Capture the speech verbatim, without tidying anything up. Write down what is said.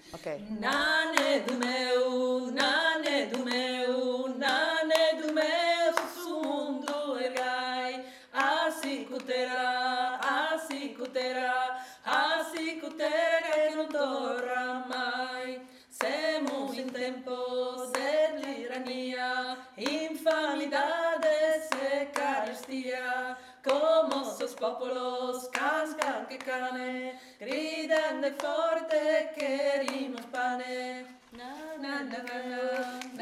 Ok. Nane do meu, nane do meu, nane do meu, su mundo ergai, assim cutera, assim cutera, assim cutera que não torna mais. Semos em tempos de tirania, infamidades e carestia, como sos populos cascan que cane, gridan de forte queremos pane. Na na na na na